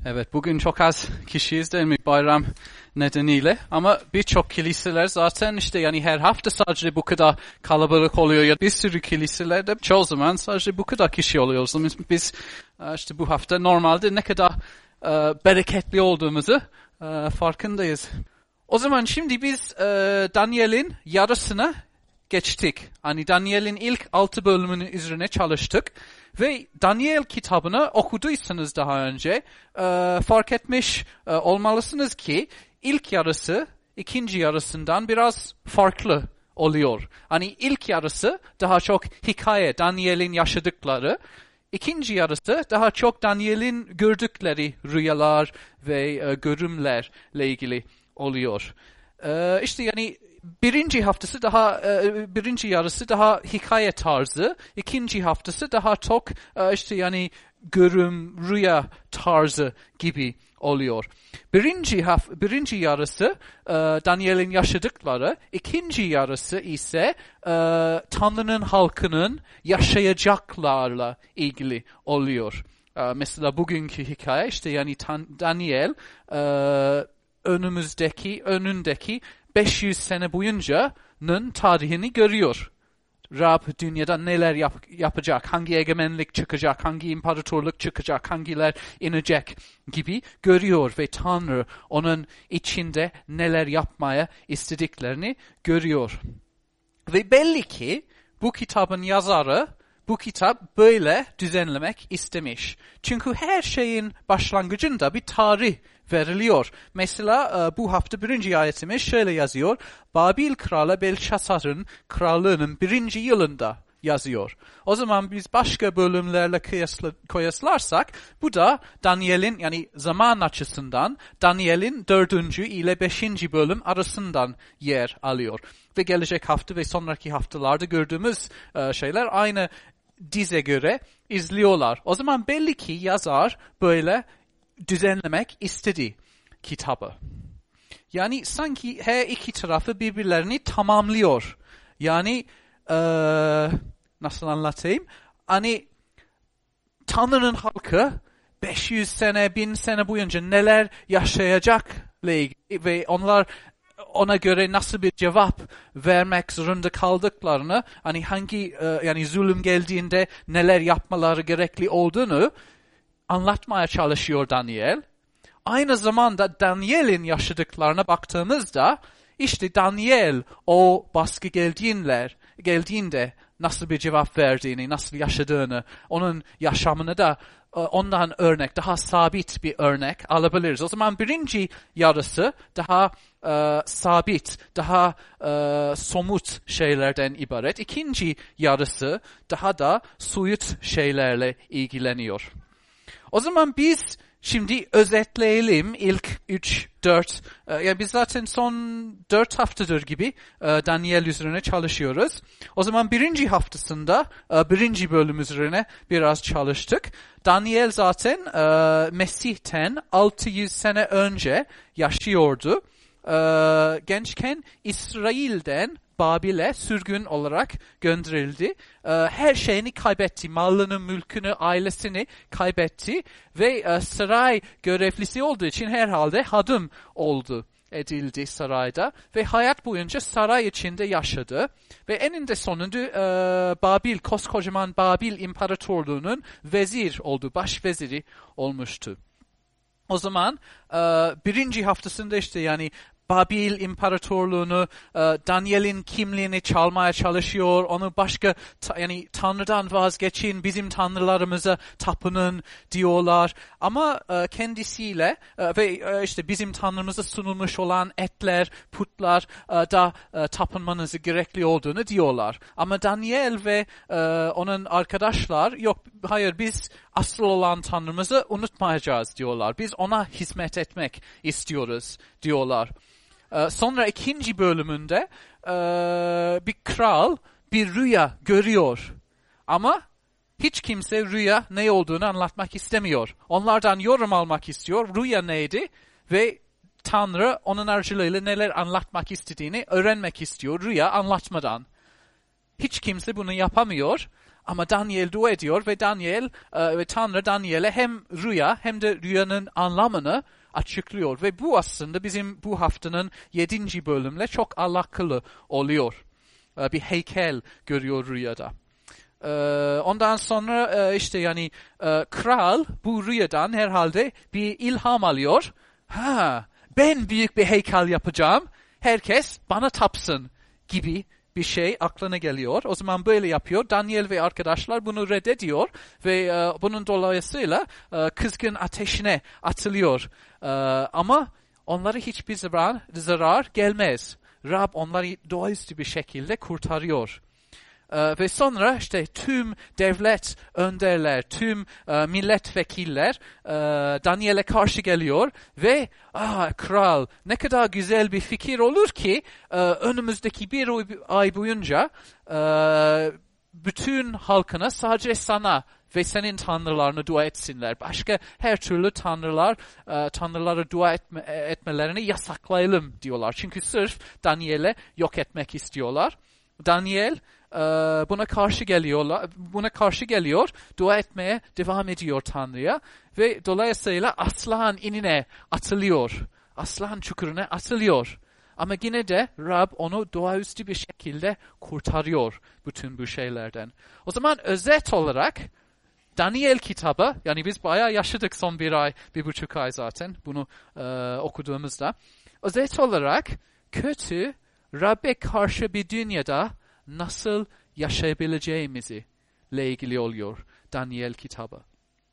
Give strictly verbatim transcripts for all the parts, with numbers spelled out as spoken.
Evet, bugün çok az kişiyiz değil mi bayram nedeniyle, ama birçok kiliseler zaten işte yani her hafta sadece bu kadar kalabalık oluyor ya bir sürü kiliselerde çoğu zaman sadece bu kadar kişi oluyoruz. Biz, biz işte bu hafta normalde ne kadar e, bereketli olduğumuzu e, farkındayız. O zaman şimdi biz e, Daniel'in yarısına geçtik. Hani Daniel'in ilk altı bölümünün üzerine çalıştık. Ve Daniel kitabını okuduysanız daha önce e, fark etmiş e, olmalısınız ki ilk yarısı ikinci yarısından biraz farklı oluyor. Hani ilk yarısı daha çok hikaye, Daniel'in yaşadıkları. İkinci yarısı daha çok Daniel'in gördükleri rüyalar ve e, görümlerle ilgili oluyor. E, işte yani birinci haftası daha e, birinci yarısı daha hikaye tarzı, ikinci haftası daha çok e, işte yani görüm, rüya tarzı gibi oluyor. Birinci haf birinci yarısı e, Daniel'in yaşadıkları, ikinci yarısı ise e, Tanrı'nın halkının yaşayacaklarla ilgili oluyor. E, mesela bugünkü hikaye işte yani Tan Daniel e, önümüzdeki, önündeki beş yüz sene boyunca'nın tarihini görüyor. Rab dünyada neler yap yapacak, hangi egemenlik çıkacak, hangi imparatorluk çıkacak, hangiler inecek gibi görüyor ve Tanrı onun içinde neler yapmaya istediklerini görüyor. Ve belli ki bu kitabın yazarı bu kitap böyle düzenlemek istemiş. Çünkü her şeyin başlangıcında bir tarih veriliyor. Mesela bu hafta birinci ayetimiz şöyle yazıyor. Babil kralı Belşassar'ın krallığının birinci yılında yazıyor. O zaman biz başka bölümlerle kıyasla, kıyaslarsak bu da Daniel'in yani zaman açısından Daniel'in dördüncü ile beşinci bölüm arasından yer alıyor. Ve gelecek hafta ve sonraki haftalarda gördüğümüz e, şeyler aynı dize göre izliyorlar. O zaman belli ki yazar böyle düzenlemek istedi kitabı. Yani sanki her iki tarafı birbirlerini tamamlıyor. Yani ee, nasıl anlatayım? Hani Tanrı'nın halkı beş yüz sene, bin sene boyunca neler yaşayacak ve onlar ona göre nasıl bir cevap vermek zorunda kaldıklarını, hani hangi e, yani zulüm geldiğinde neler yapmaları gerekli olduğunu anlatmaya çalışıyor Daniel. Aynı zamanda Daniel'in yaşadıklarına baktığımızda işte Daniel o baskı geldiğinde, geldiğinde nasıl bir cevap verdiğini, nasıl yaşadığını, onun yaşamını da ondan örnek, daha sabit bir örnek alabiliriz. O zaman birinci yarısı daha e, sabit, daha e, somut şeylerden ibaret. İkinci yarısı daha da soyut şeylerle ilgileniyor. O zaman biz şimdi özetleyelim ilk üç dört. Yani biz zaten son dört haftadır gibi Daniel üzerine çalışıyoruz. O zaman birinci haftasında birinci bölüm üzerine biraz çalıştık. Daniel zaten Mesih'ten altı yüz sene önce yaşıyordu. Gençken İsrail'den Babil'e sürgün olarak gönderildi. Her şeyini kaybetti. Malını, mülkünü, ailesini kaybetti. Ve saray görevlisi olduğu için herhalde hadım oldu edildi sarayda. Ve hayat boyunca saray içinde yaşadı. Ve eninde sonunda Babil, koskocaman Babil İmparatorluğu'nun vezir oldu. Başveziri olmuştu. O zaman birinci haftasında işte yani Babil İmparatorluğunu, Daniel'in kimliğini çalmaya çalışıyor. Onu başka yani Tanrı'dan vazgeçin, bizim tanrılarımıza tapının diyorlar. Ama kendisiyle ve işte bizim tanrımıza sunulmuş olan etler, putlar da tapınmanızı gerekli olduğunu diyorlar. Ama Daniel ve onun arkadaşlar yok, hayır biz asıl olan tanrımızı unutmayacağız diyorlar. Biz ona hizmet etmek istiyoruz diyorlar. Sonra ikinci bölümünde bir kral bir rüya görüyor. Ama hiç kimse rüya ne olduğunu anlatmak istemiyor. Onlardan yorum almak istiyor. Rüya neydi? Ve Tanrı onun aracılığıyla neler anlatmak istediğini öğrenmek istiyor rüya anlatmadan. Hiç kimse bunu yapamıyor. Ama Daniel dua ediyor ve Daniel e, ve Tanrı Daniel'e hem rüya hem de rüyanın anlamını açıklıyor. Ve bu aslında bizim bu haftanın yedinci bölümle çok alakalı oluyor. E, bir heykel görüyor rüyada. E, ondan sonra e, işte yani e, kral bu rüyadan herhalde bir ilham alıyor. Ha, ben büyük bir heykel yapacağım. Herkes bana tapsın gibi bir şey aklına geliyor. O zaman böyle yapıyor. Daniel ve arkadaşlar bunu reddediyor ve e, bunun dolayısıyla e, kızgın ateşine atılıyor. E, ama onlara hiçbir zarar, zarar gelmez. Rab onları doğaüstü bir şekilde kurtarıyor. Ee, ve sonra işte tüm devlet önderler, tüm e, milletvekiller e, Daniel'e karşı geliyor ve ah, kral ne kadar güzel bir fikir olur ki e, önümüzdeki bir ay boyunca e, bütün halkına sadece sana ve senin tanrılarını dua etsinler. Başka her türlü tanrılar, e, tanrılara dua etme, etmelerini yasaklayalım diyorlar. Çünkü sırf Daniel'e yok etmek istiyorlar. Daniel e, buna karşı geliyorlar, buna karşı geliyor, dua etmeye devam ediyor Tanrı'ya ve dolayısıyla aslan inine atılıyor, aslan çukuruna atılıyor. Ama yine de Rab onu doğaüstü bir şekilde kurtarıyor bütün bu şeylerden. O zaman özet olarak Daniel kitabı, yani biz bayağı yaşadık son bir ay, bir buçuk ay zaten bunu e, okuduğumuzda. Özet olarak kötü, Rab'be karşı bir dünyada nasıl yaşayabileceğimizi ile ilgili oluyor Daniel kitabı.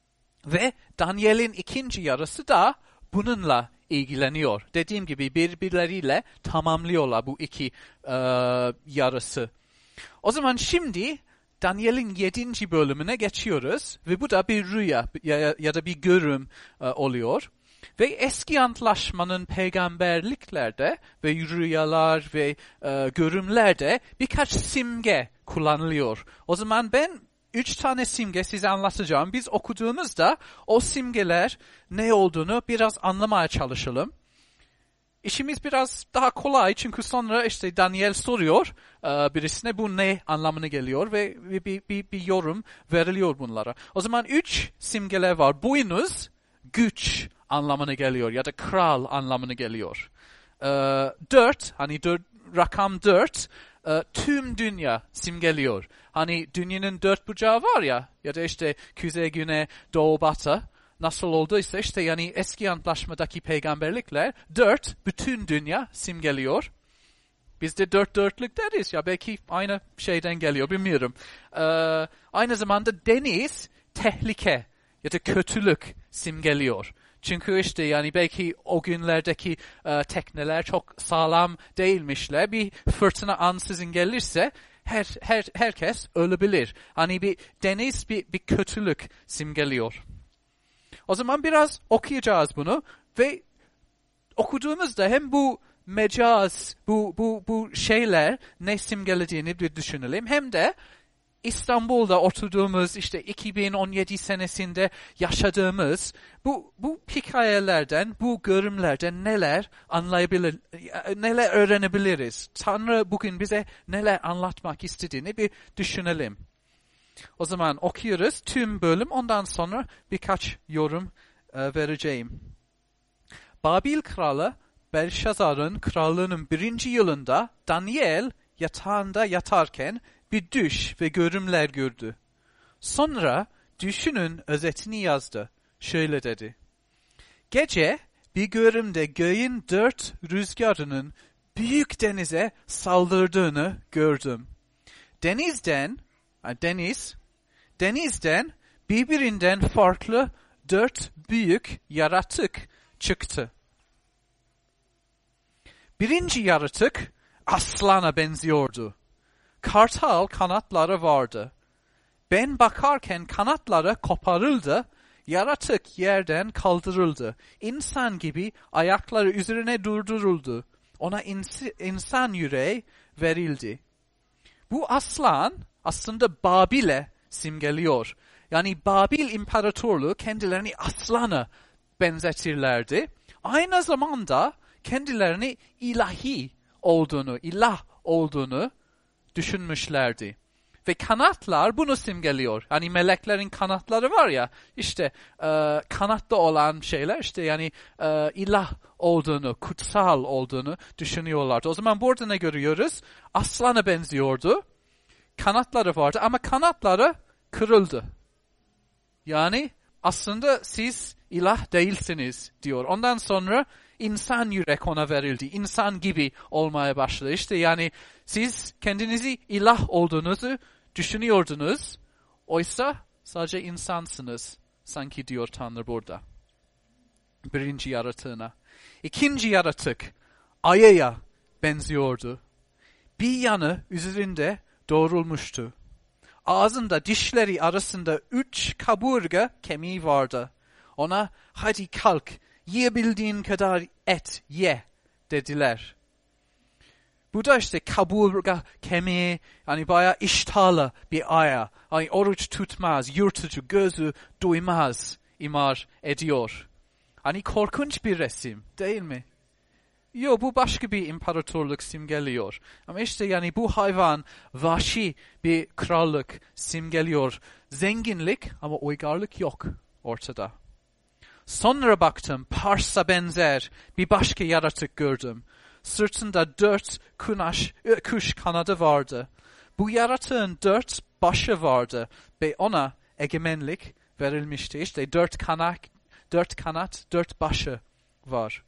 Ve Daniel'in ikinci yarısı da bununla ilgileniyor. Dediğim gibi birbirleriyle tamamlıyorlar bu iki e, yarısı. O zaman şimdi Daniel'in yedinci bölümüne geçiyoruz ve bu da bir rüya ya, ya da bir görüm e, oluyor. Ve eski antlaşmanın peygamberliklerde ve rüyalar ve e, görümlerde birkaç simge kullanılıyor. O zaman ben üç tane simge size anlatacağım. Biz okuduğumuzda o simgeler ne olduğunu biraz anlamaya çalışalım. İşimiz biraz daha kolay çünkü sonra işte Daniel soruyor e, birisine bu ne anlamına geliyor ve bir, bir, bir, bir yorum veriliyor bunlara. O zaman üç simgeler var. Boynuz, güç anlamına geliyor ya da kral anlamına geliyor. E, dört, hani dört, rakam dört, e, tüm dünya simgeliyor. Hani dünyanın dört bucağı var ya ya da işte kuzey, güney, doğu, batı. Nasıl olduysa işte yani eski antlaşmadaki peygamberlikler dört, bütün dünya simgeliyor. Biz de dört dörtlük deriz ya belki aynı şeyden geliyor bilmiyorum. Ee, aynı zamanda deniz tehlike ya da kötülük simgeliyor. Çünkü işte yani belki o günlerdeki e, tekneler çok sağlam değilmişler. Bir fırtına ansızın gelirse her her herkes ölebilir. Hani bir deniz bir bir kötülük simgeliyor. O zaman biraz okuyacağız bunu ve okuduğumuzda hem bu mecaz, bu bu bu şeyler ne simgelediğini bir düşünelim hem de İstanbul'da oturduğumuz işte iki bin on yedi senesinde yaşadığımız bu bu hikayelerden, bu görümlerden neler anlayabilir, neler öğrenebiliriz? Tanrı bugün bize neler anlatmak istediğini bir düşünelim. O zaman okuyoruz tüm bölüm, ondan sonra birkaç yorum e, vereceğim. Babil kralı Belşazar'ın krallığının birinci yılında Daniel yatağında yatarken bir düş ve görümler gördü. Sonra düşünün özetini yazdı. Şöyle dedi. Gece bir görümde göğün dört rüzgarının büyük denize saldırdığını gördüm. Denizden, deniz, denizden birbirinden farklı dört büyük yaratık çıktı. Birinci yaratık aslana benziyordu. Kartal kanatları vardı. Ben bakarken kanatları koparıldı, yaratık yerden kaldırıldı. İnsan gibi ayakları üzerine durduruldu. Ona ins- insan yüreği verildi. Bu aslan aslında Babil'e simgeliyor. Yani Babil İmparatorluğu kendilerini aslana benzetirlerdi. Aynı zamanda kendilerini ilahi olduğunu, ilah olduğunu düşünmüşlerdi. Ve kanatlar bunu simgeliyor. Hani meleklerin kanatları var ya, işte e, kanatlı olan şeyler, işte yani e, ilah olduğunu, kutsal olduğunu düşünüyorlardı. O zaman burada ne görüyoruz? Aslana benziyordu. Kanatları vardı ama kanatları kırıldı. Yani aslında siz ilah değilsiniz diyor. Ondan sonra insan yürek ona verildi. İnsan gibi olmaya başladı. İşte yani siz kendinizi ilah olduğunuzu düşünüyordunuz. Oysa sadece insansınız. Sanki diyor Tanrı burada. Birinci yaratığına. İkinci yaratık ayıya benziyordu. Bir yanı üzerinde doğrulmuştu. Ağzında dişleri arasında üç kaburga kemiği vardı. Ona hadi kalk, yiyebildiğin kadar et ye dediler. Bu da işte kaburga kemiği, yani bayağı iştahlı bir aya. Yani oruç tutmaz, yırtıcı, gözü duymaz imar ediyor. Hani korkunç bir resim değil mi? Yok, bu başka bir imparatorluk simgeliyor. Ama işte yani bu hayvan vahşi bir krallık simgeliyor. Zenginlik ama uygarlık yok ortada. Sonra baktım, Pars'a benzer bir başka yaratık gördüm. Sırtında dört kunaş, kuş kanadı vardı. Bu yaratığın dört başı vardı ve ona egemenlik verilmişti. İşte dört kanat, dört kanat, dört başı var.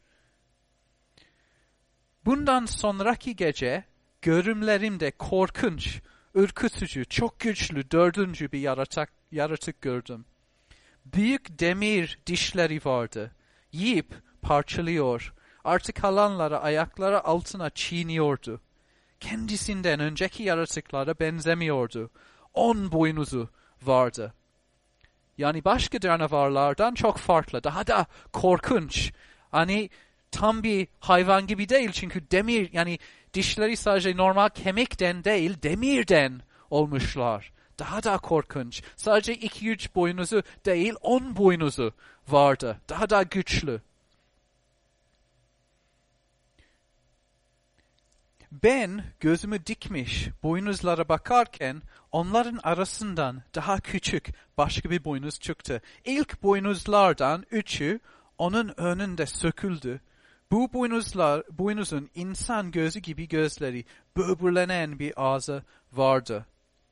Bundan sonraki gece görümlerimde korkunç, ürkütücü, çok güçlü dördüncü bir yaratık, yaratık gördüm. Büyük demir dişleri vardı. Yiyip parçalıyor. Artık kalanları ayakları altına çiğniyordu. Kendisinden önceki yaratıklara benzemiyordu. On boynuzu vardı. Yani başka canavarlardan çok farklı. Daha da korkunç. Hani tam bir hayvan gibi değil, çünkü demir, yani dişleri sadece normal kemikten değil demirden olmuşlar. Daha da korkunç. Sadece iki üç boynuzu değil on boynuzu vardı. Daha da güçlü. Ben gözümü dikmiş boynuzlara bakarken onların arasından daha küçük başka bir boynuz çıktı. İlk boynuzlardan üçü onun önünde söküldü. Bu boynuzlar, boynuzun insan gözü gibi gözleri, böbürlenen bir ağzı vardı.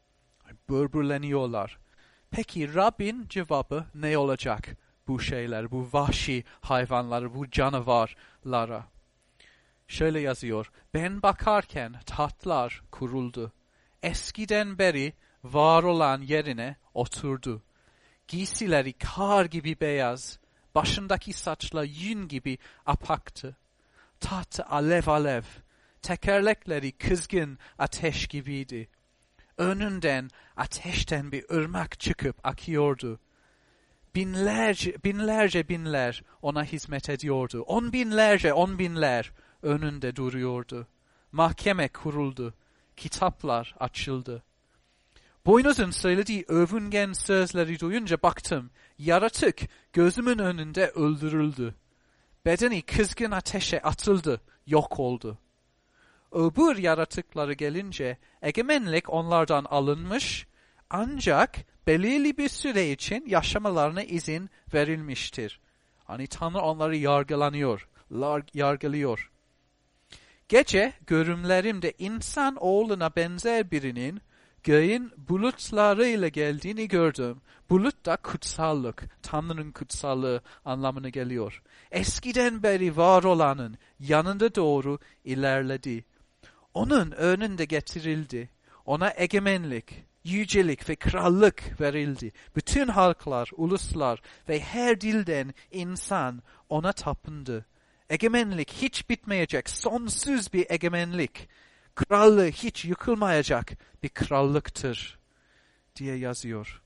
Böbürleniyorlar. Peki Rabbin cevabı ne olacak bu şeyler, bu vahşi hayvanlar, bu canavarlara? Şöyle yazıyor, ben bakarken tahtlar kuruldu. Eskiden beri var olan yerine oturdu. Giysileri kar gibi beyaz, başındaki saçla yün gibi apaktı. Tahtı alev alev, tekerlekleri kızgın ateş gibiydi. Önünden ateşten bir ırmak çıkıp akıyordu. Binlerce, binlerce binler ona hizmet ediyordu. On binlerce, on binler önünde duruyordu. Mahkeme kuruldu. Kitaplar açıldı. Boynuzun söylediği övüngen sözleri duyunca baktım. Yaratık gözümün önünde öldürüldü. Bedeni kızgın ateşe atıldı, yok oldu. Öbür yaratıkları gelince egemenlik onlardan alınmış, ancak belirli bir süre için yaşamalarına izin verilmiştir. Hani Tanrı onları yargılanıyor, yargılıyor. Gece görümlerimde insan oğluna benzer birinin göğün bulutlarıyla geldiğini gördüm. Bulut da kutsallık, Tanrı'nın kutsallığı anlamına geliyor. Eskiden beri var olanın yanında doğru ilerledi. Onun önünde getirildi. Ona egemenlik, yücelik ve krallık verildi. Bütün halklar, uluslar ve her dilden insan ona tapındı. Egemenlik hiç bitmeyecek, sonsuz bir egemenlik. Krallığı hiç yıkılmayacak bir krallıktır diye yazıyor.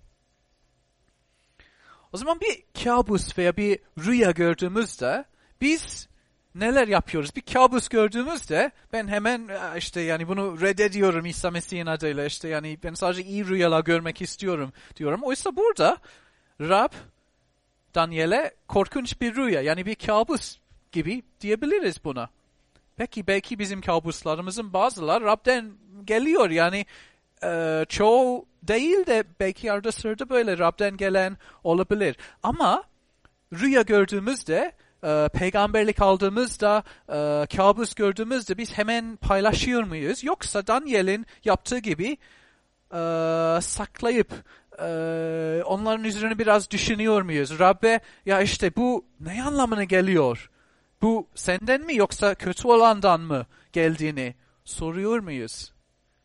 O zaman bir kabus veya bir rüya gördüğümüzde biz neler yapıyoruz? Bir kabus gördüğümüzde ben hemen işte yani bunu reddediyorum İsa Mesih'in adıyla, işte yani ben sadece iyi rüyalar görmek istiyorum diyorum. Oysa burada Rab Daniel'e korkunç bir rüya, yani bir kabus gibi diyebiliriz buna. Peki belki bizim kabuslarımızın bazıları Rab'den geliyor, yani e, çoğu değil de belki arada sırada böyle Rab'den gelen olabilir. Ama rüya gördüğümüzde, e, peygamberlik aldığımızda, e, kabus gördüğümüzde biz hemen paylaşıyor muyuz? Yoksa Daniel'in yaptığı gibi e, saklayıp e, onların üzerine biraz düşünüyor muyuz? Rabbe ya işte bu ne anlamına geliyor? Bu senden mi yoksa kötü olandan mı geldiğini soruyor muyuz?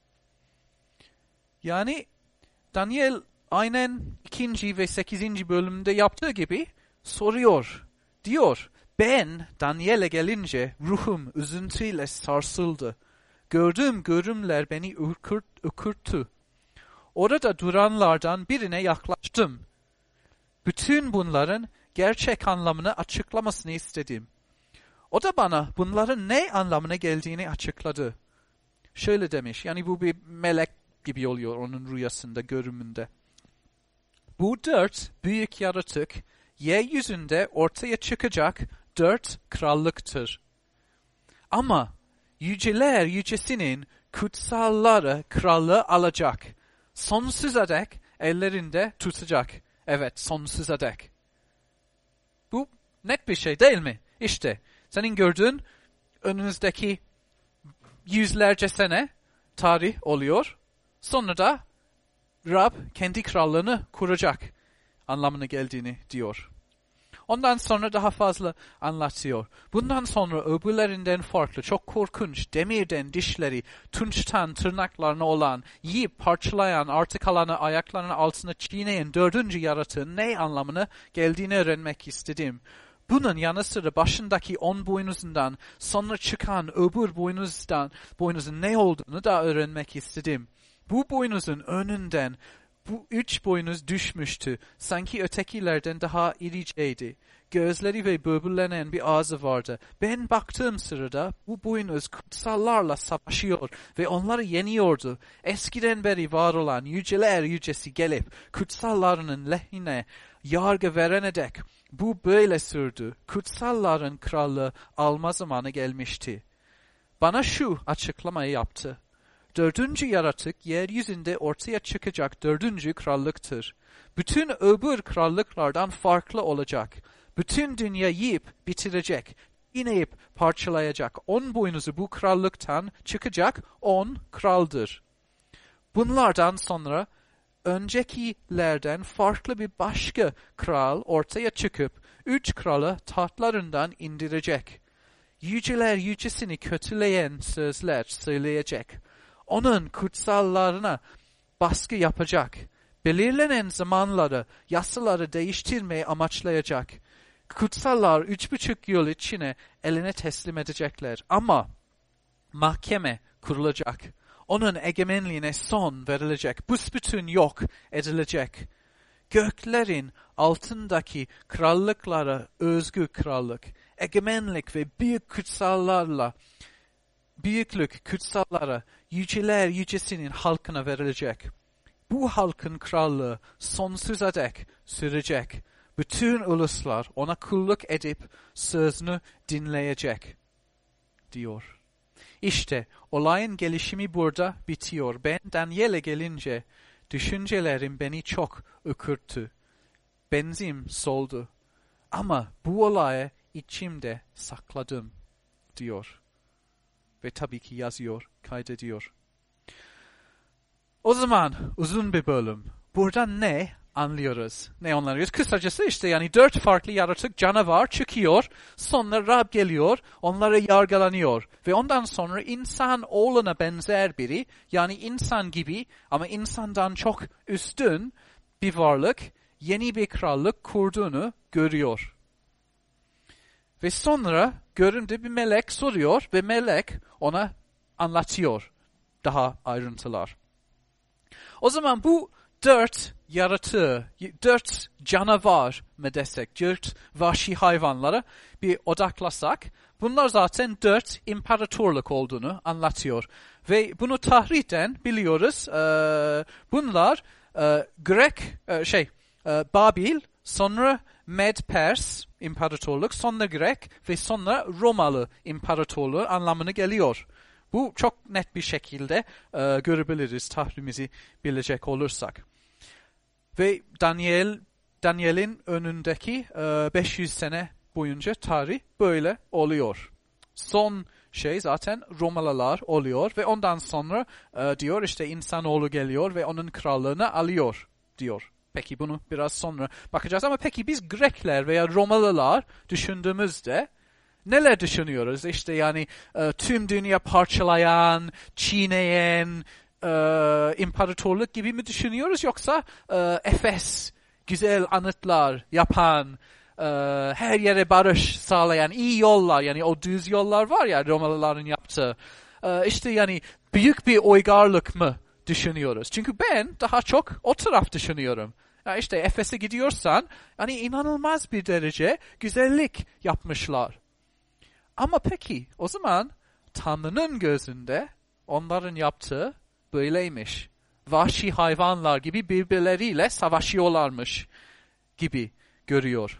Yani Daniel aynen ikinci ve sekizinci bölümde yaptığı gibi soruyor. Diyor, ben Daniel'e gelince ruhum üzüntüyle sarsıldı. Gördüğüm görümler beni ürkürt, ürkürttü. Orada duranlardan birine yaklaştım. Bütün bunların gerçek anlamını açıklamasını istedim. O da bana bunların ne anlamına geldiğini açıkladı. Şöyle demiş, yani bu bir melek gibi oluyor onun rüyasında, görümünde. Bu dört büyük yaratık, yeryüzünde ortaya çıkacak dört krallıktır. Ama yüceler yücesinin kutsalları krallığı alacak. Sonsuza dek ellerinde tutacak. Evet, sonsuza dek. Bu net bir şey değil mi? İşte senin gördüğün önünüzdeki yüzlerce sene tarih oluyor. Sonra da Rab kendi krallığını kuracak anlamına geldiğini diyor. Ondan sonra daha fazla anlatıyor. Bundan sonra öbürlerinden farklı, çok korkunç, demirden dişleri, tunçtan tırnaklarına olan, yiyip parçalayan, artık kalanı ayaklarının altına çiğneyen dördüncü yaratığın ne anlamına geldiğini öğrenmek istedim. Bunun yanı sıra başındaki on boynuzundan sonra çıkan öbür boynuzdan, boynuzun ne olduğunu da öğrenmek istedim. Bu boynuzun önünden bu üç boynuz düşmüştü. Sanki ötekilerden daha iriceydi. Gözleri ve böbürlenen bir ağzı vardı. Ben baktığım sırada bu boynuz kutsallarla savaşıyor ve onları yeniyordu. Eskiden beri var olan yüceler yücesi gelip kutsallarının lehine yargı verene dek bu böyle sürdü. Kutsalların krallığı alma zamanı gelmişti. Bana şu açıklamayı yaptı. Dördüncü yaratık yeryüzünde ortaya çıkacak dördüncü krallıktır. Bütün öbür krallıklardan farklı olacak. Bütün dünya yiyip bitirecek, ineyip parçalayacak. On boynuzu bu krallıktan çıkacak on kraldır. Bunlardan sonra öncekilerden farklı bir başka kral ortaya çıkıp üç kralı tahtlarından indirecek. Yüceler yücesini kötüleyen sözler söyleyecek. Onun kutsallarına baskı yapacak. Belirlenen zamanları, yasaları değiştirmeyi amaçlayacak. Kutsallar üç buçuk yıl içine eline teslim edecekler. Ama mahkeme kurulacak. Onun egemenliğine son verilecek. Büsbütün yok edilecek. Göklerin altındaki krallıklara özgü krallık, egemenlik ve büyük kutsallarla büyüklük kutsallara, yüceler yücesinin halkına verilecek. Bu halkın krallığı sonsuza dek sürecek. Bütün uluslar ona kulluk edip sözünü dinleyecek, diyor. İşte olayın gelişimi burada bitiyor. Ben Daniel'e gelince düşüncelerim beni çok ürküttü. Benzim soldu. Ama bu olayı içimde sakladım, diyor. Ve tabii ki yazıyor, kaydediyor. O zaman uzun bir bölüm. Buradan ne anlıyoruz? Ne anlıyoruz? Kısacası işte yani dört farklı yaratık canavar çıkıyor. Sonra Rab geliyor, onlara yargılanıyor. Ve ondan sonra insan oğluna benzer biri, yani insan gibi ama insandan çok üstün bir varlık, yeni bir krallık kurduğunu görüyor. Ve sonra göründe bir melek soruyor ve melek ona anlatıyor daha ayrıntılar. O zaman bu dört yaratığı, dört canavar mı desek, dört vahşi hayvanlara bir odaklasak, bunlar zaten dört imparatorluk olduğunu anlatıyor. Ve bunu tahritten biliyoruz, e, bunlar e, Grek, e, şey, e, Babil, sonra Med-Pers imparatorluk, sonra Grek ve sonra Romalı imparatorluğu anlamına geliyor. Bu çok net bir şekilde e, görebiliriz tahrimizi bilecek olursak. Ve Daniel Daniel'in önündeki e, beş yüz sene boyunca tarih böyle oluyor. Son şey zaten Romalılar oluyor ve ondan sonra e, diyor işte insanoğlu geliyor ve onun krallığını alıyor diyor. Peki bunu biraz sonra bakacağız ama peki biz Grekler veya Romalılar düşündüğümüzde neler düşünüyoruz? İşte yani e, tüm dünya parçalayan, çiğneyen e, imparatorluk gibi mi düşünüyoruz yoksa e, Efes güzel anıtlar yapan, e, her yere barış sağlayan iyi yollar, yani o düz yollar var ya Romalıların yaptığı. E, işte yani büyük bir uygarlık mı düşünüyoruz? Çünkü ben daha çok o taraf düşünüyorum. Ya işte Efes'e gidiyorsan yani inanılmaz bir derece güzellik yapmışlar. Ama peki o zaman Tanrı'nın gözünde onların yaptığı böyleymiş. Vahşi hayvanlar gibi birbirleriyle savaşıyorlarmış gibi görüyor.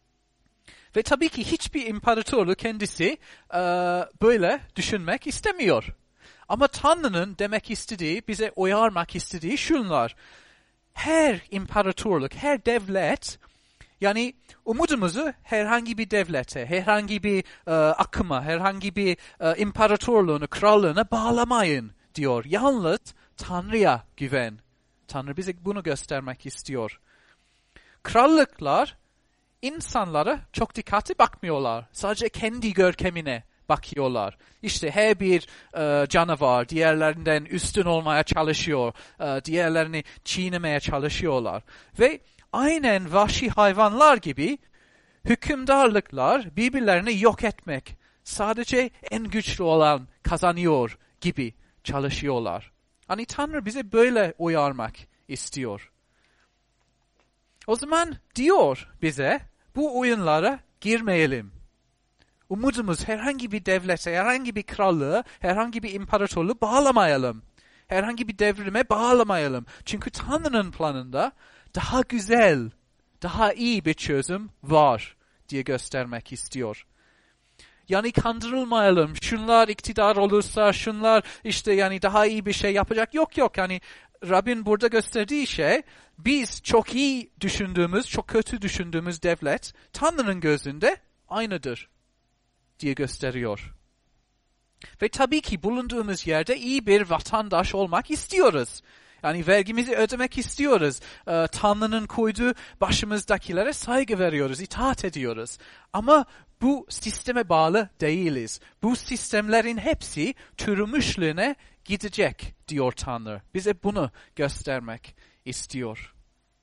Ve tabii ki hiçbir imparatorluk kendisi e, böyle düşünmek istemiyor. Ama Tanrı'nın demek istediği, bize uyarmak istediği şunlar. Her imparatorluk, her devlet, yani umudumuzu herhangi bir devlete, herhangi bir e, akıma, herhangi bir e, imparatorluğunu, krallığına bağlamayın diyor. Yalnız Tanrı'ya güven. Tanrı bize bunu göstermek istiyor. Krallıklar insanlara çok dikkatli bakmıyorlar. Sadece kendi görkemine bakıyorlar. İşte her bir e, canavar diğerlerinden üstün olmaya çalışıyor. E, diğerlerini çiğnemeye çalışıyorlar. Ve aynen vahşi hayvanlar gibi hükümdarlıklar birbirlerini yok etmek, sadece en güçlü olan kazanıyor gibi çalışıyorlar. Hani Tanrı bize böyle uyarmak istiyor. O zaman diyor bize bu oyunlara girmeyelim. Umudumuz herhangi bir devlete, herhangi bir krallığı, herhangi bir imparatorluğu bağlamayalım. Herhangi bir devrime bağlamayalım. Çünkü Tanrı'nın planında daha güzel, daha iyi bir çözüm var diye göstermek istiyor. Yani kandırılmayalım. Şunlar iktidar olursa, şunlar işte yani daha iyi bir şey yapacak. Yok yok yani Rabbin burada gösterdiği şey, biz çok iyi düşündüğümüz, çok kötü düşündüğümüz devlet Tanrı'nın gözünde aynıdır diye gösteriyor. Ve tabii ki bulunduğumuz yerde iyi bir vatandaş olmak istiyoruz. Yani vergimizi ödemek istiyoruz. Ee, Tanrı'nın koyduğu başımızdakilere saygı veriyoruz, itaat ediyoruz. Ama bu sisteme bağlı değiliz. Bu sistemlerin hepsi çürümüşlüğüne gidecek diyor Tanrı. Bize bunu göstermek istiyor.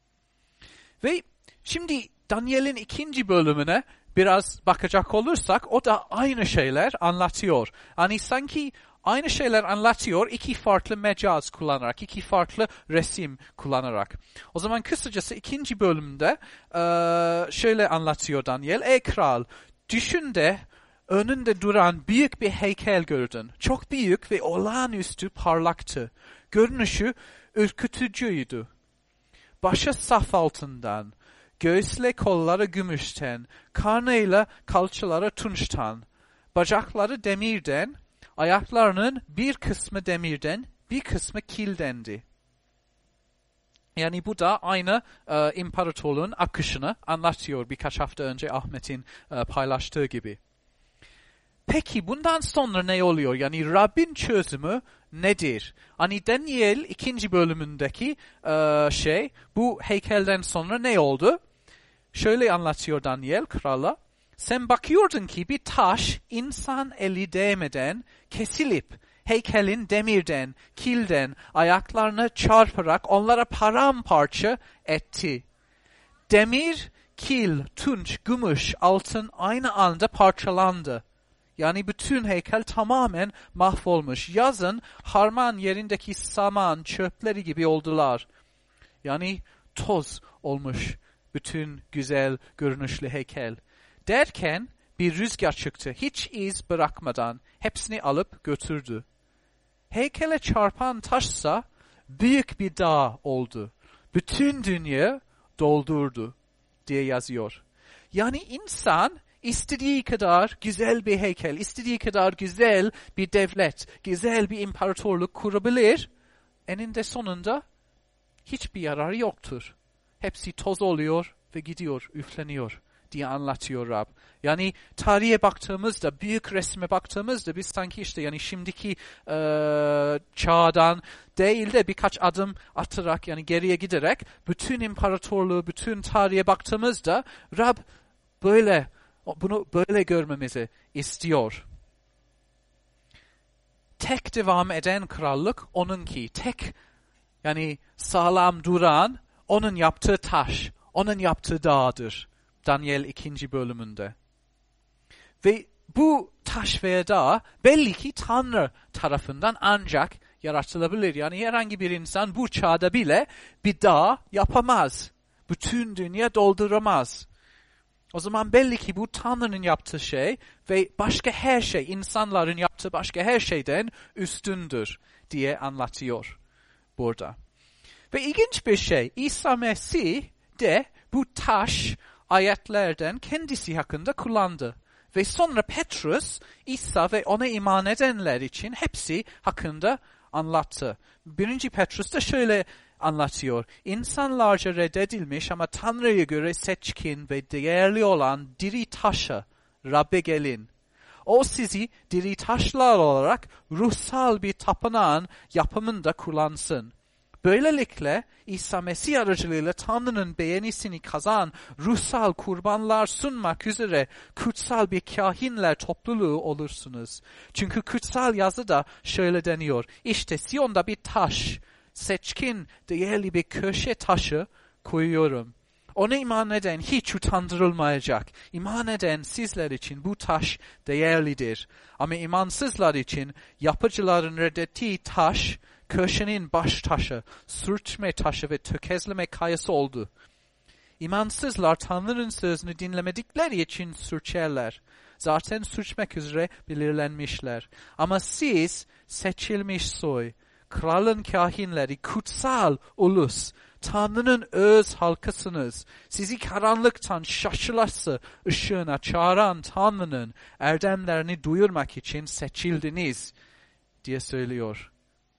Ve şimdi Daniel'in ikinci bölümüne biraz bakacak olursak o da aynı şeyler anlatıyor. Hani sanki aynı şeyler anlatıyor iki farklı mecaz kullanarak, iki farklı resim kullanarak. O zaman kısacası ikinci bölümde şöyle anlatıyor Daniel. Ey kral, düşün de önünde duran büyük bir heykel gördün. Çok büyük ve olağanüstü parlaktı. Görünüşü ürkütücüydü. Başı saf altından, göğüsle kolları gümüşten, karnıyla kalçaları tunçtan, bacakları demirden, ayaklarının bir kısmı demirden, bir kısmı kildendi. Yani bu da aynı e, imparatorluğun akışını anlatıyor birkaç hafta önce Ahmet'in e, paylaştığı gibi. Peki bundan sonra ne oluyor? Yani Rabbin çözümü nedir? Hani Daniel ikinci bölümündeki e, şey, bu heykelden sonra ne oldu? Şöyle anlatıyor Daniel krala. Sen bakıyordun ki bir taş insan eli değmeden kesilip heykelin demirden, kilden ayaklarını çarparak onlara paramparça etti. Demir, kil, tunç, gümüş, altın aynı anda parçalandı. Yani bütün heykel tamamen mahvolmuş. Yazın harman yerindeki saman, çöpleri gibi oldular. Yani toz olmuş bütün güzel görünüşlü heykel. Derken bir rüzgar çıktı. Hiç iz bırakmadan hepsini alıp götürdü. Heykele çarpan taşsa büyük bir dağ oldu. Bütün dünya doldurdu diye yazıyor. Yani insan İstediği kadar güzel bir heykel, istediği kadar güzel bir devlet, güzel bir imparatorluk kurabilir. Eninde sonunda hiçbir yararı yoktur. Hepsi toz oluyor ve gidiyor, üfleniyor diye anlatıyor Rab. Yani tarihe baktığımızda, büyük resme baktığımızda biz sanki işte yani şimdiki e, çağdan değil de birkaç adım atarak yani geriye giderek bütün imparatorluğu, bütün tarihe baktığımızda Rab böyle bunu böyle görmemizi istiyor. Tek devam eden krallık onunki. Tek yani sağlam duran onun yaptığı taş, onun yaptığı dağdır. Daniel ikinci bölümünde. Ve bu taş veya dağ belli ki Tanrı tarafından ancak yaratılabilir. Yani herhangi bir insan bu çağda bile bir dağ yapamaz. Bütün dünya dolduramaz. O zaman belli ki bu Tanrı'nın yaptığı şey ve başka her şey, insanların yaptığı başka her şeyden üstündür diye anlatıyor burada. Ve ilginç bir şey, İsa Mesih de bu taş ayetlerden kendisi hakkında kullandı. Ve sonra Petrus, İsa ve ona iman edenler için hepsi hakkında anlattı. Birinci Petrus da şöyle anlatıyor. İnsanlarca reddedilmiş ama Tanrı'ya göre seçkin ve değerli olan diri taşa, Rabbe gelin. O sizi diri taşlar olarak ruhsal bir tapınağın yapımında kullansın. Böylelikle İsa Mesih aracılığıyla Tanrı'nın beğenisini kazan, ruhsal kurbanlar sunmak üzere kutsal bir kahinler topluluğu olursunuz. Çünkü kutsal yazıda şöyle deniyor. İşte Siyon'da bir taş, seçkin, değerli bir köşe taşı koyuyorum. Ona iman eden hiç utandırılmayacak. İman eden sizler için bu taş değerlidir. Ama imansızlar için yapıcıların reddettiği taş, köşenin baş taşı, sürtme taşı ve tökezleme kayası oldu. İmansızlar Tanrı'nın sözünü dinlemedikleri için sürçerler. Zaten sürçmek üzere belirlenmişler. Ama siz seçilmiş soy, kralın kahinleri, kutsal ulus, Tanrı'nın öz halkısınız. Sizi karanlıktan şaşılası ışığına çağıran Tanrı'nın erdemlerini duyurmak için seçildiniz diye söylüyor.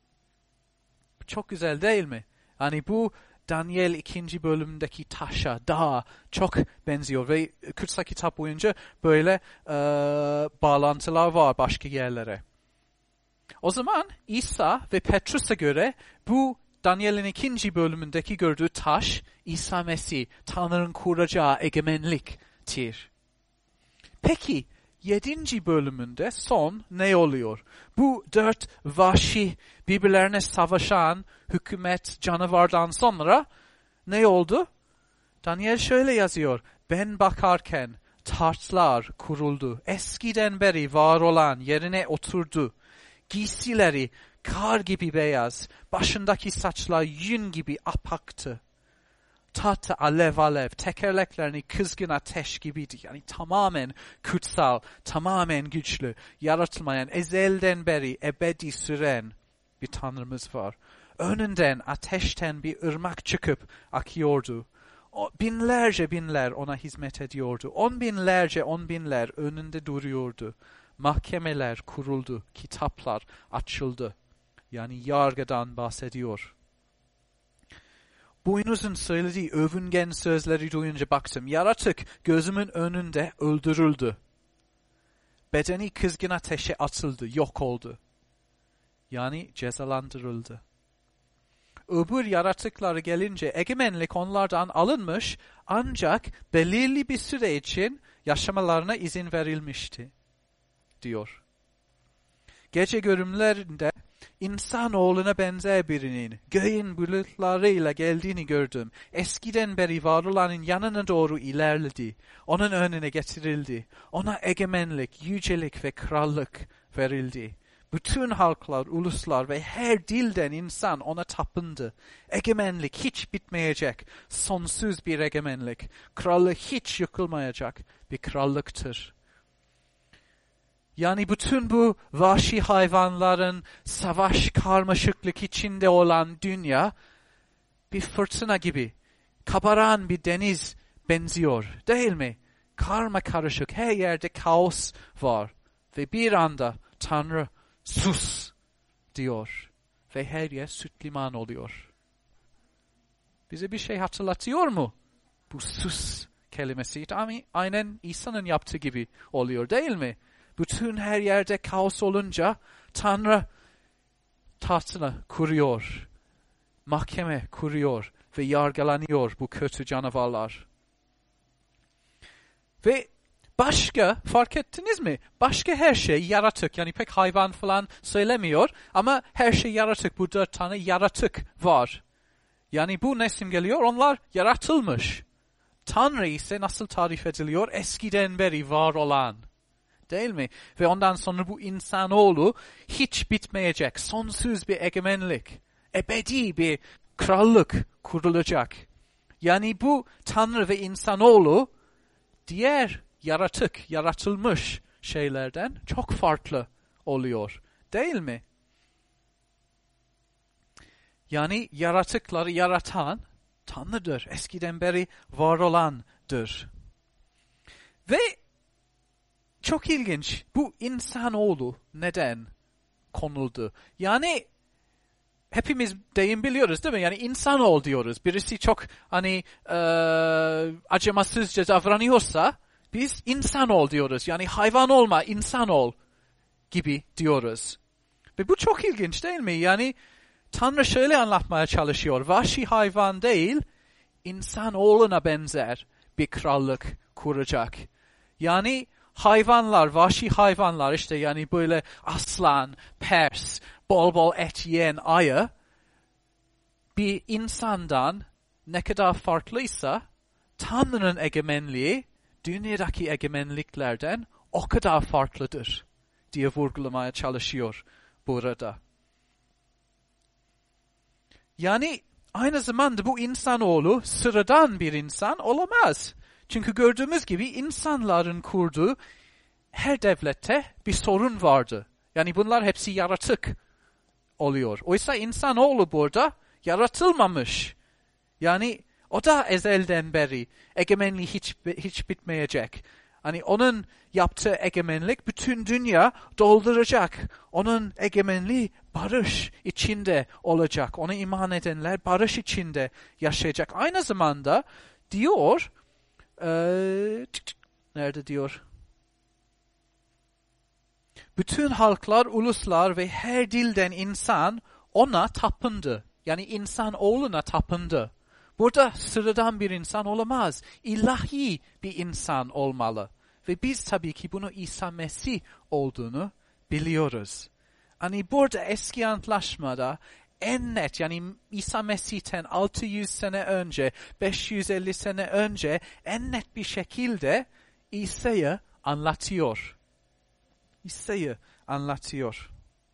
Çok güzel değil mi? Hani bu Daniel ikinci bölümündeki taşa, dağa çok benziyor ve kutsal kitap boyunca böyle e, bağlantılar var başka yerlere. O zaman İsa ve Petrus'a göre bu Daniel'in ikinci bölümündeki gördüğü taş İsa Mesih, Tanrı'nın kuracağı egemenliktir. Peki yedinci bölümünde son ne oluyor? Bu dört vahşi birbirlerine savaşan hükümet canavardan sonra ne oldu? Daniel şöyle yazıyor. Ben bakarken tahtlar kuruldu. Eskiden beri var olan yerine oturdu. Giysileri kar gibi beyaz, başındaki saçlar yün gibi apaktı. Tahtı alev alev, tekerleklerini kızgın ateş gibiydi. Yani tamamen kutsal, tamamen güçlü, yaratılmayan, ezelden beri ebedi süren bir Tanrımız var. Önünden ateşten bir ırmak çıkıp akıyordu. O, binlerce binler ona hizmet ediyordu. On binlerce on binler önünde duruyordu. Mahkemeler kuruldu, kitaplar açıldı. Yani yargıdan bahsediyor. Boynuz'un söylediği övüngen sözleri duyunca baktım. Yaratık gözümün önünde öldürüldü. Bedeni kızgın ateşe atıldı, yok oldu. Yani cezalandırıldı. Öbür yaratıkları gelince egemenlik onlardan alınmış ancak belirli bir süre için yaşamalarına izin verilmişti, diyor. Gece görünümlerinde İnsanoğluna benzer birinin göğün bulutlarıyla geldiğini gördüm. Eskiden beri var olanın yanına doğru ilerledi. Onun önüne getirildi. Ona egemenlik, yücelik ve krallık verildi. Bütün halklar, uluslar ve her dilden insan ona tapındı. Egemenlik hiç bitmeyecek. Sonsuz bir egemenlik. Krallık hiç yıkılmayacak bir krallıktır. Yani bütün bu vahşi hayvanların savaş karmaşıklık içinde olan dünya bir fırtına gibi, kabaran bir deniz benziyor, değil mi? karma karışık, her yerde kaos var. Ve bir anda Tanrı sus diyor. Ve her yer süt liman oluyor. Bize bir şey hatırlatıyor mu? Bu sus kelimesi aynen İsa'nın yaptığı gibi oluyor değil mi? Bütün her yerde kaos olunca Tanrı tahtını kuruyor. Mahkeme kuruyor ve yargılanıyor bu kötü canavarlar. Ve başka, fark ettiniz mi? Başka her şey yaratık. Yani pek hayvan falan söylemiyor ama her şey yaratık. Bu dört tane yaratık var. Yani bu ne simgeliyor? Onlar yaratılmış. Tanrı ise nasıl tarif ediliyor? Eskiden beri var olan. Değil mi? Ve ondan sonra bu insanoğlu hiç bitmeyecek. Sonsuz bir egemenlik. Ebedi bir krallık kurulacak. Yani bu Tanrı ve insanoğlu diğer yaratık, yaratılmış şeylerden çok farklı oluyor. Değil mi? Yani yaratıkları yaratan Tanrı'dır. Eskiden beri var olandır. Ve çok ilginç. Bu insanoğlu neden konuldu? Yani hepimiz deyim biliyoruz değil mi? Yani insanoğlu diyoruz. Birisi çok hani e, acımasızca davranıyorsa biz insanoğlu diyoruz. Yani hayvan olma, insan ol gibi diyoruz. Ve bu çok ilginç değil mi? Yani Tanrı şöyle anlatmaya çalışıyor. Vahşi hayvan değil, insanoğluna benzer bir krallık kuracak. Yani hayvanlar, vahşi hayvanlar işte yani böyle aslan, pers, bol bol et yiyen ayı bir insandan ne kadar farklıysa Tanrı'nın egemenliği dünyadaki egemenliklerden o kadar farklıdır diye vurgulamaya çalışıyor burada. Yani aynı zamanda bu insanoğlu sıradan bir insan olamaz. Çünkü gördüğümüz gibi insanların kurduğu her devlette bir sorun vardı. Yani bunlar hepsi yaratık oluyor. Oysa insanoğlu burada yaratılmamış. Yani o da ezelden beri egemenliği hiç, hiç bitmeyecek. Hani onun yaptığı egemenlik bütün dünya dolduracak. Onun egemenliği barış içinde olacak. Ona iman edenler barış içinde yaşayacak. Aynı zamanda diyor, ee, nerede diyor? Bütün halklar, uluslar ve her dilden insan ona tapındı. Yani insan oğluna tapındı. Burada sıradan bir insan olamaz. İlahi bir insan olmalı. Ve biz tabii ki bunu İsa Mesih olduğunu biliyoruz. Hani burada eski antlaşmada en net yani İsa Mesih'ten altı yüz sene önce, beş yüz elli sene önce en net bir şekilde İsa'yı anlatıyor. İsa'yı anlatıyor.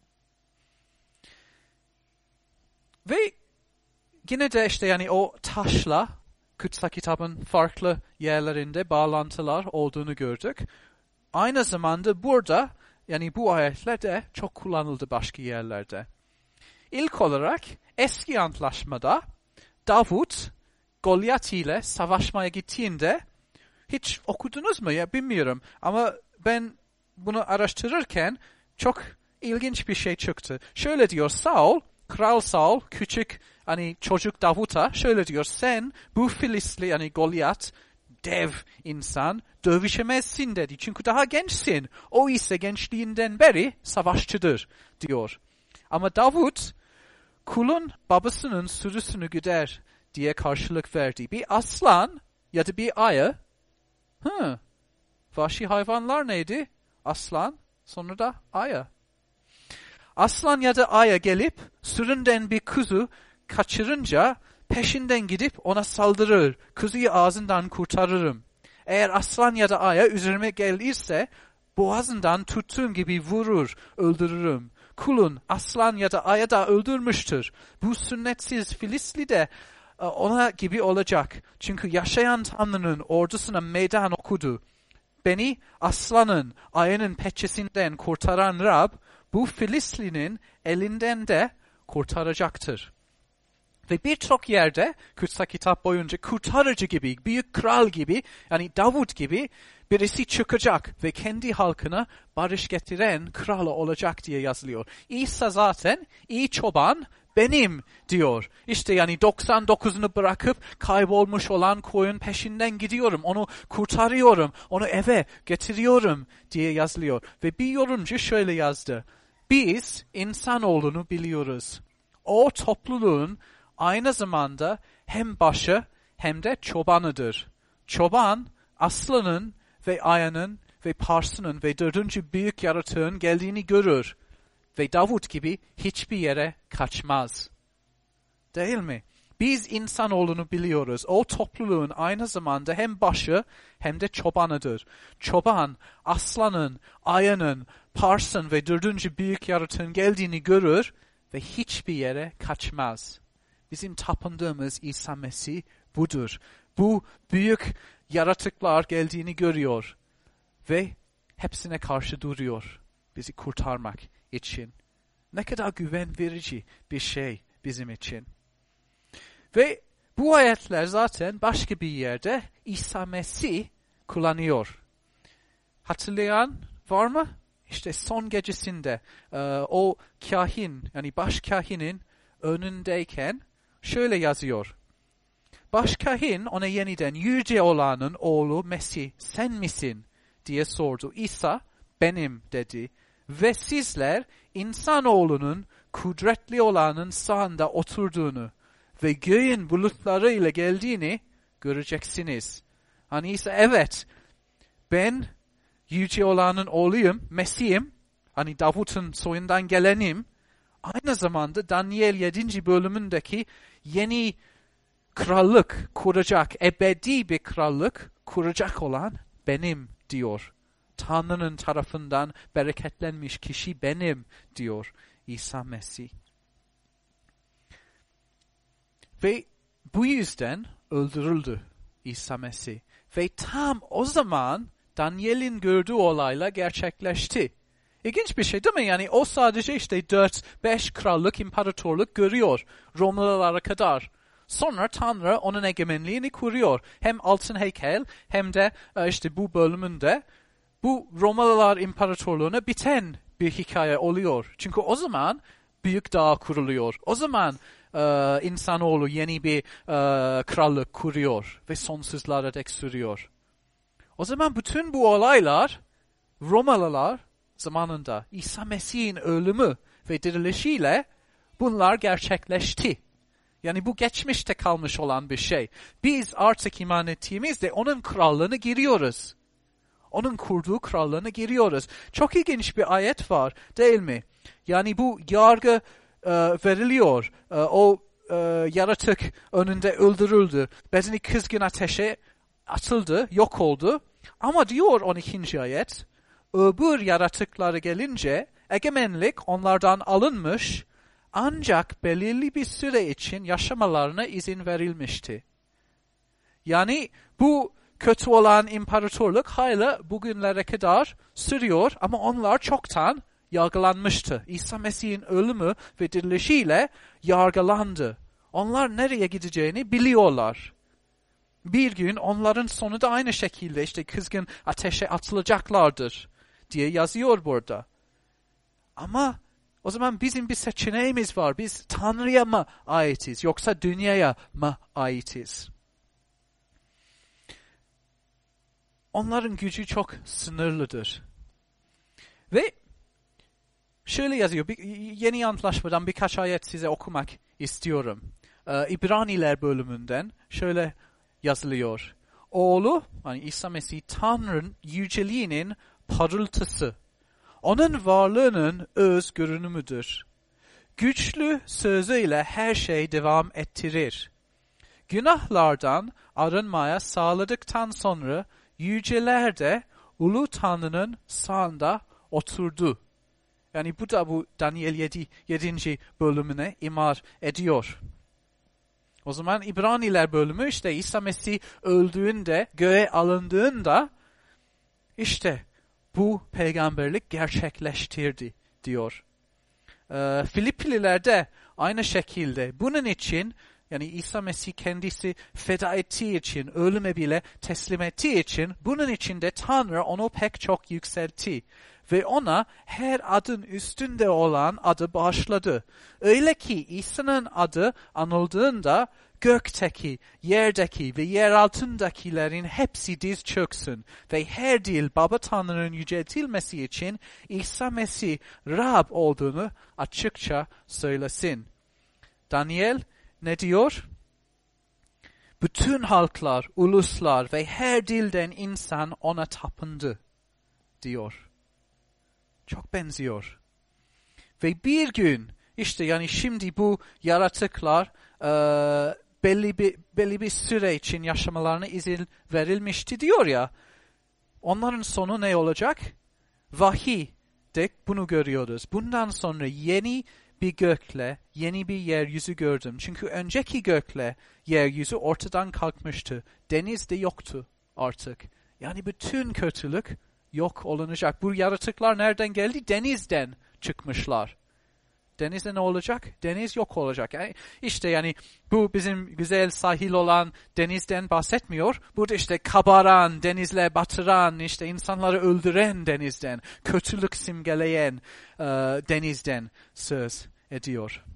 Ve yine de işte yani o taşla kutsal kitabın farklı yerlerinde bağlantılar olduğunu gördük. Aynı zamanda burada yani bu ayetler de çok kullanıldı başka yerlerde. İlk olarak eski antlaşmada Davut Golyat ile savaşmaya gittiğinde hiç okudunuz mu ya bilmiyorum ama ben bunu araştırırken çok ilginç bir şey çıktı. Şöyle diyor Saul, Kral Saul küçük hani çocuk Davut'a şöyle diyor sen bu Filistli yani Golyat dev insan dövüşemezsin dedi. Çünkü daha gençsin. O ise gençliğinden beri savaşçıdır diyor. Ama Davut kulun babasının sürüsünü güder diye karşılık verdi. Bir aslan ya da bir ayı. Hı. Vahşi hayvanlar neydi? Aslan sonra da ayı. Aslan ya da ayı gelip süründen bir kuzu kaçırınca peşinden gidip ona saldırır. Kuzuyu ağzından kurtarırım. Eğer aslan ya da ayı üzerime gelirse boğazından tuttuğum gibi vurur, öldürürüm. Kulun aslan ya da ayı da öldürmüştür. Bu sünnetsiz Filistli de ona gibi olacak. Çünkü yaşayan Tanrı'nın ordusuna meydan okudu. Beni aslanın, ayının pençesinden kurtaran Rab, bu Filistlinin elinden de kurtaracaktır. Ve birçok yerde kutsal kitap boyunca kurtarıcı gibi, büyük kral gibi, yani Davut gibi birisi çıkacak ve kendi halkına barış getiren kralı olacak diye yazılıyor. İsa zaten iyi çoban benim diyor. İşte yani doksan dokuzunu bırakıp kaybolmuş olan koyun peşinden gidiyorum. Onu kurtarıyorum. Onu eve getiriyorum diye yazılıyor. Ve bir yorumcu şöyle yazdı. Biz insanoğlunu biliyoruz. O topluluğun aynı zamanda hem başı hem de çobanıdır. Çoban aslanın ve ayanın ve parsının ve dördüncü büyük yaratığın geldiğini görür. Ve Davut gibi hiçbir yere kaçmaz. Değil mi? Biz insanoğlunu biliyoruz. O topluluğun aynı zamanda hem başı hem de çobanıdır. Çoban aslanın, ayanın, parsın ve dördüncü büyük yaratığın geldiğini görür ve hiçbir yere kaçmaz. Bizim tapındığımız İsa Mesih budur. Bu büyük yaratıklar geldiğini görüyor ve hepsine karşı duruyor bizi kurtarmak için. Ne kadar güven verici bir şey bizim için. Ve bu ayetler zaten başka bir yerde İsa Mesih kullanıyor. Hatırlayan var mı? İşte son gecesinde e, o kahin, yani başkahinin önündeyken şöyle yazıyor. Başkahin ona yeniden yüce olanın oğlu Mesih sen misin diye sordu. İsa benim dedi. Ve sizler insanoğlunun kudretli olanın sağında oturduğunu ve göğün bulutlarıyla geldiğini göreceksiniz. Hani İsa evet ben yüce olanın oğluyum, Mesih'im, hani Davut'un soyundan gelenim. Aynı zamanda Daniel yedinci bölümündeki yeni krallık kuracak, ebedi bir krallık kuracak olan benim diyor. Tanrı'nın tarafından bereketlenmiş kişi benim diyor İsa Mesih. Ve bu yüzden öldürüldü İsa Mesih. Ve tam o zaman Daniel'in gördüğü olayla gerçekleşti. İlginç bir şey değil mi? Yani o sadece işte dört beş krallık, imparatorluk görüyor Romalılara kadar. Sonra Tanrı onun egemenliğini kuruyor. Hem altın heykel hem de işte bu bölümünde bu Romalılar İmparatorluğu'na biten bir hikaye oluyor. Çünkü o zaman büyük dağ kuruluyor. O zaman e, insanoğlu yeni bir e, krallık kuruyor ve sonsuzlara dek sürüyor. O zaman bütün bu olaylar Romalılar zamanında İsa Mesih'in ölümü ve dirilişiyle bunlar gerçekleşti. Yani bu geçmişte kalmış olan bir şey. Biz artık iman ettiğimizde onun krallığına giriyoruz. Onun kurduğu krallığına giriyoruz. Çok ilginç bir ayet var değil mi? Yani bu yargı e, veriliyor. E, o e, yaratık önünde öldürüldü. Bedeni kızgın ateşe atıldı, yok oldu. Ama diyor on ikinci ayet, öbür yaratıklara gelince egemenlik onlardan alınmış, ancak belirli bir süre için yaşamalarına izin verilmişti. Yani bu kötü olan imparatorluk hala bugünlere kadar sürüyor ama onlar çoktan yargılanmıştı. İsa Mesih'in ölümü ve dirilişiyle yargılandı. Onlar nereye gideceğini biliyorlar. Bir gün onların sonu da aynı şekilde işte kızgın ateşe atılacaklardır diye yazıyor burada. Ama o zaman bizim bir seçeneğimiz var. Biz Tanrı'ya mı aitiz yoksa dünyaya mı aitiz? Onların gücü çok sınırlıdır. Ve şöyle yazıyor, bir, yeni antlaşmadan birkaç ayet size okumak istiyorum. Ee, İbraniler bölümünden şöyle yazılıyor. Oğlu, yani İsa Mesih, Tanrı'nın yüceliğinin parıltısı. Onun varlığının öz görünümüdür. Güçlü sözüyle her şey devam ettirir. Günahlardan arınmaya sağladıktan sonra yücelerde Ulu Tanrı'nın sağında oturdu. Yani bu da bu Daniel yedi, yedinci bölümüne imar ediyor. O zaman İbraniler bölümü işte İsa Mesih öldüğünde, göğe alındığında işte bu peygamberlik gerçekleştirdi diyor. Ee, Filiplilerde aynı şekilde bunun için Yani İsa Mesih kendisi feda ettiği için, ölüme bile teslim ettiği için, bunun için de Tanrı onu pek çok yükseltti. Ve ona her adın üstünde olan adı bağışladı. Öyle ki İsa'nın adı anıldığında gökteki, yerdeki ve yer altındakilerin hepsi diz çöksün. Ve her dil Baba Tanrı'nın yüceltilmesi için İsa Mesih Rab olduğunu açıkça söylesin. Daniel ne diyor? Bütün halklar, uluslar ve her dilden insan ona tapındı diyor. Çok benziyor. Ve bir gün, işte yani şimdi bu yaratıklar e, belli bir belli bir süre için yaşamalarına izin verilmişti diyor ya. Onların sonu ne olacak? Vahiy'de bunu görüyoruz. Bundan sonra yeni bir gökle, yeni bir yeryüzü gördüm. Çünkü önceki gökle yeryüzü ortadan kalkmıştı. Deniz de yoktu artık. Yani bütün kötülük yok olunacak. Bu yaratıklar nereden geldi? Denizden çıkmışlar. Denizde ne olacak? Deniz yok olacak. Yani işte yani bu bizim güzel sahil olan denizden bahsetmiyor. Burada işte kabaran, denizle batıran, işte insanları öldüren denizden, kötülük simgeleyen e, denizden söz ediyor.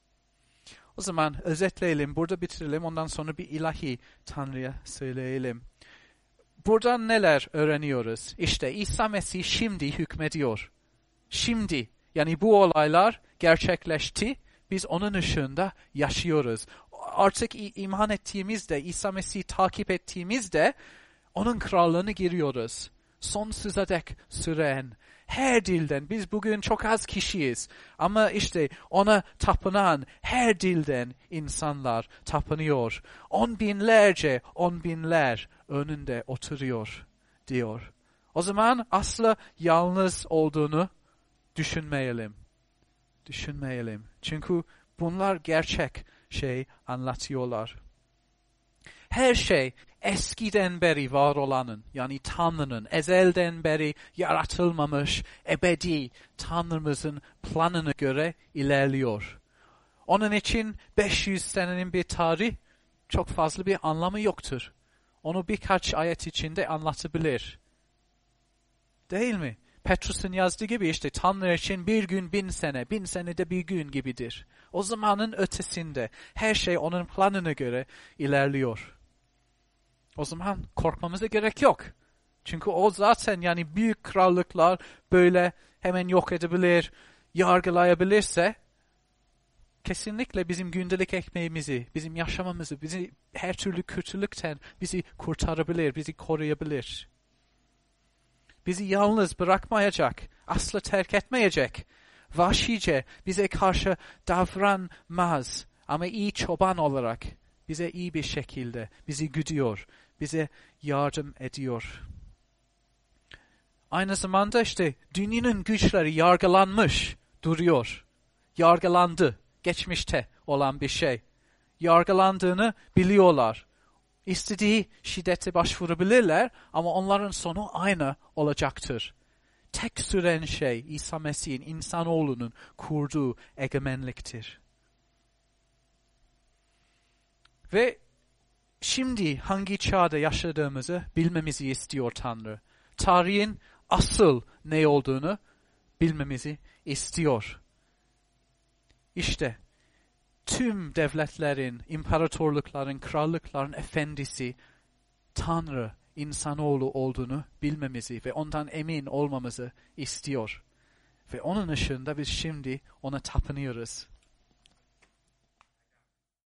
O zaman özetleyelim, burada bitirelim. Ondan sonra bir ilahi Tanrı'ya söyleyelim. Buradan neler öğreniyoruz? İşte İsa Mesih şimdi hükmediyor. Şimdi. Yani bu olaylar gerçekleşti. Biz onun ışığında yaşıyoruz. Artık iman ettiğimizde, İsa Mesih'i takip ettiğimizde onun krallığını giriyoruz. Sonsuza dek süren, her dilden, biz bugün çok az kişiyiz. Ama işte ona tapınan her dilden insanlar tapınıyor. On binlerce, on binler önünde oturuyor diyor. O zaman asla yalnız olduğunu düşünmeyelim. Düşünmeyelim. Çünkü bunlar gerçek şey anlatıyorlar. Her şey eskiden beri var olanın, yani Tanrı'nın ezelden beri yaratılmamış ebedi Tanrımızın planına göre ilerliyor. Onun için beş yüz senenin bir tarih çok fazla bir anlamı yoktur. Onu birkaç ayet içinde anlatabilir. Değil mi? Petrus'un yazdığı gibi işte Tanrı için bir gün bin sene, bin sene de bir gün gibidir. O zamanın ötesinde her şey onun planına göre ilerliyor. O zaman korkmamıza gerek yok. Çünkü o zaten yani büyük krallıklar böyle hemen yok edebilir, yargılayabilirse kesinlikle bizim gündelik ekmeğimizi, bizim yaşamamızı, bizi her türlü kötülükten bizi kurtarabilir, bizi koruyabilir. Bizi yalnız bırakmayacak, asla terk etmeyecek. Vahşice bize karşı davranmaz ama iyi çoban olarak bize iyi bir şekilde bizi güdüyor, bize yardım ediyor. Aynı zamanda işte dünyanın güçleri yargılanmış duruyor. Yargılandı, geçmişte olan bir şey. Yargılandığını biliyorlar. İstediği şiddete başvurabilirler ama onların sonu aynı olacaktır. Tek süren şey İsa Mesih'in, insanoğlunun kurduğu egemenliktir. Ve şimdi hangi çağda yaşadığımızı bilmemizi istiyor Tanrı. Tarihin asıl ne olduğunu bilmemizi istiyor. İşte tüm devletlerin, imparatorlukların, krallıkların efendisi Tanrı, insanoğlu olduğunu bilmemizi ve ondan emin olmamızı istiyor. Ve onun ışığında biz şimdi ona tapınıyoruz.